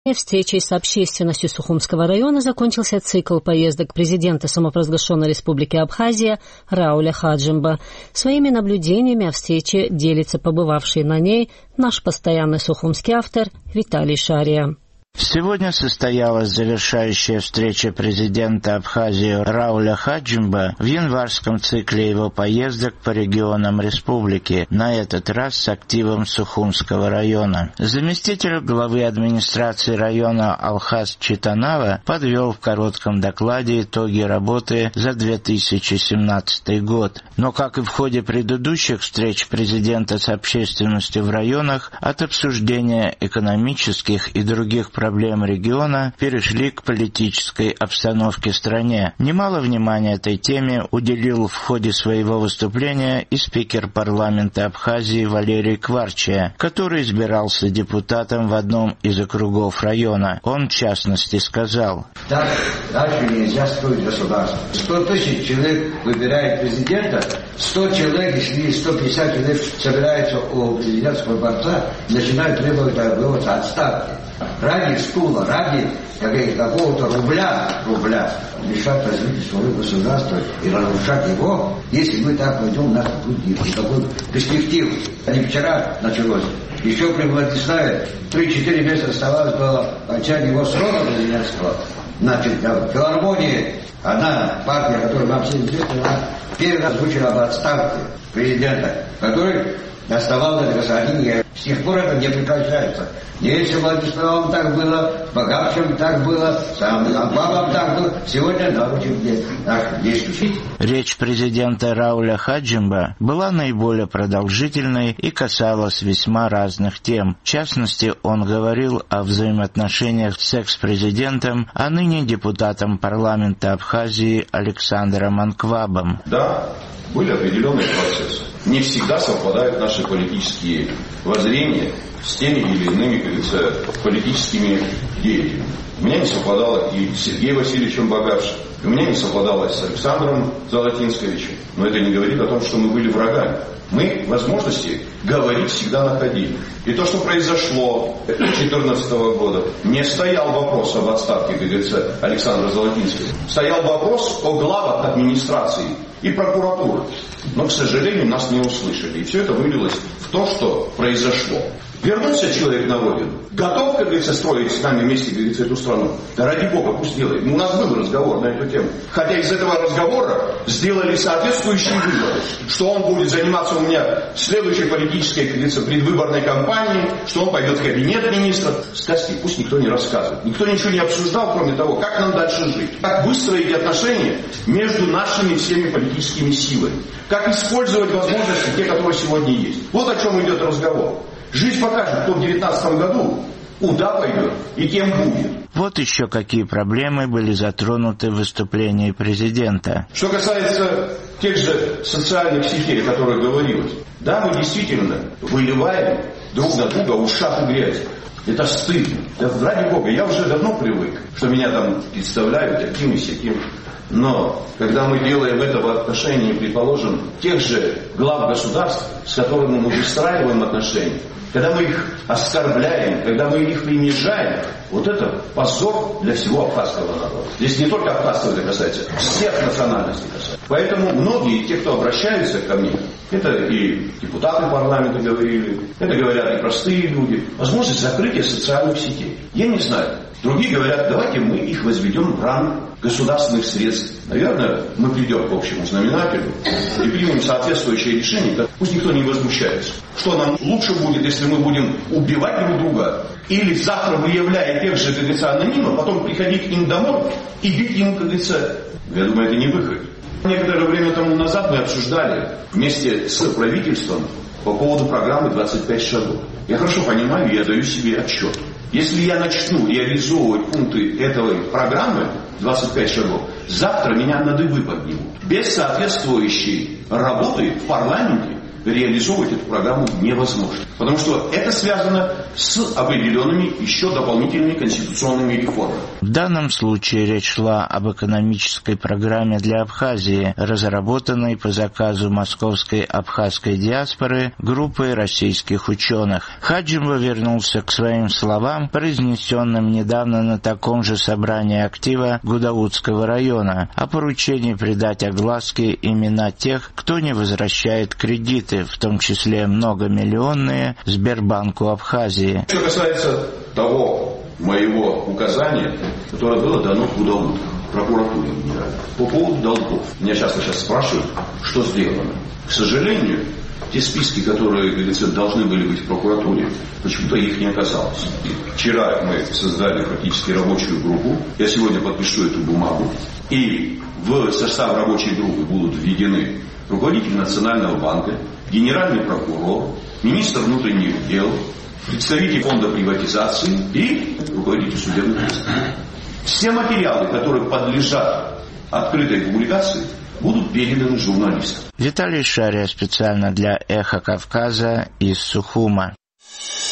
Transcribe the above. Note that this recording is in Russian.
Встречей с общественностью Сухумского района закончился цикл поездок президента самопровозглашенной республики Абхазия Рауля Хаджимба. Своими наблюдениями о встрече делится побывавший на ней наш постоянный сухумский автор Виталий Шария. Сегодня состоялась завершающая встреча президента Абхазии Рауля Хаджимба в январском цикле его поездок по регионам республики, на этот раз с активом Сухумского района. Заместитель главы администрации района Алхаз Читанава подвел в коротком докладе итоги работы за 2017 год. Но, как и в ходе предыдущих встреч президента с общественностью в районах, от обсуждения экономических и других проблем региона перешли к политической обстановке в стране. Немало внимания этой теме уделил в ходе своего выступления и спикер парламента Абхазии Валерий Кварчия, который избирался депутатом в одном из округов района. Он, в частности, сказал: «Так дальше нельзя строить государство. 100 тысяч человек выбирает президента, 100 человек, если 150 человек собираются у президентского дворца, начинают требовать отставки. Ради стула, ради какого-то рубля мешать развитию своего государства и разрушать его, если мы так пойдем на такую перспективу. Не вчера началось. Еще при Владиславе 3-4 месяца оставалось до окончания его срока президентского. Значит, в филармонии одна партия, которая нам всем известна, она первый раз звучала об отставке президента, который оставался до государства. С тех пор это не прекращается. Если Владиславом так было, богатшим так было, бабам так было, сегодня научим наших действий. Речь президента Рауля Хаджимба была наиболее продолжительной и касалась весьма разных тем. В частности, он говорил о взаимоотношениях с экс-президентом, а ныне депутатом парламента Абхазии Александром Анквабом. Да, были определенные процессы. Не всегда совпадают наши политические воззрения с теми или иными, как говорится, политическими деятелями. У меня не совпадало и с Сергеем Васильевичем Богавшим, у меня не совпадало с Александром Золотинсковичем. Но это не говорит о том, что мы были врагами. Мы возможности говорить всегда находили. И то, что произошло 2014 года, не стоял вопрос об отставке, как говорится, Александра Золотинского. Стоял вопрос о главах администрации и прокуратуры. Но, к сожалению, нас не услышали. И все это вылилось в то, что произошло. Вернулся человек на родину. Готов, как говорится, строить с нами вместе, как говорится, эту страну? Да ради Бога, пусть делает. У нас был разговор на эту тему. Хотя из этого разговора сделали соответствующие выводы. Что он будет заниматься у меня следующей политической, как говорится, предвыборной кампанией, что он пойдет в кабинет министров. Сказки пусть никто не рассказывает. Никто ничего не обсуждал, кроме того, как нам дальше жить. Как выстроить отношения между нашими всеми политическими силами. Как использовать возможности, те, которые сегодня есть. Вот о чем идет разговор. Жизнь покажет, кто в 2019 году куда пойдет и кем будет. Вот еще какие проблемы были затронуты в выступлении президента. Что касается тех же социальных сетей, о которых говорилось. Да, мы действительно выливаем друг на друга ушат и грязь. Это стыдно. Да ради Бога, я уже давно привык, что меня там представляют таким и сяким. Но когда мы делаем это в отношении, предположим, тех же глав государств, с которыми мы выстраиваем отношения, когда мы их оскорбляем, когда мы их принижаем, вот это позор для всего абхазского народа. Здесь не только абхазского это касается, всех национальностей касается. Поэтому многие, те, кто обращаются ко мне, это и депутаты парламента говорили, это говорят и простые люди, возможность закрытия социальных сетей. Я не знаю. Другие говорят, давайте мы их возведем в ранг государственных средств. Наверное, мы придем к общему знаменателю и примем соответствующее решение. Пусть никто не возмущается. Что нам лучше будет, если мы будем убивать друг друга? Или завтра, выявляя тех же, как говорится, анонимов, потом приходить к ним домой и бить им, как говорится, я думаю, это не выход. Некоторое время тому назад мы обсуждали вместе с правительством по поводу программы «25 шагов». Я хорошо понимаю, я даю себе отчет. Если я начну реализовывать пункты этой программы 25 шагов, завтра меня на дыбы поднимут. Без соответствующей работы в парламенте реализовывать эту программу невозможно. Потому что это связано с определенными еще дополнительными конституционными реформами. В данном случае речь шла об экономической программе для Абхазии, разработанной по заказу московской абхазской диаспоры группой российских ученых. Хаджимба вернулся к своим словам, произнесенным недавно на таком же собрании актива Гудаутского района, о поручении придать огласке имена тех, кто не возвращает кредиты, в том числе многомиллионные, Сбербанку Абхазии. Что касается того моего указания, которое было дано Гудауту, прокуратуре генеральной, по поводу долгов. Меня часто сейчас спрашивают, что сделано. К сожалению, те списки, которые, говорится, должны были быть в прокуратуре, почему-то их не оказалось. Вчера мы создали практически рабочую группу. Я сегодня подпишу эту бумагу. И в состав рабочей группы будут введены руководитель Национального банка, генеральный прокурор, министр внутренних дел, представитель фонда приватизации и руководитель судебных приставов. Все материалы, которые подлежат открытой публикации, будут переданы журналистам. Виталий Шария специально для «Эхо Кавказа» из Сухума.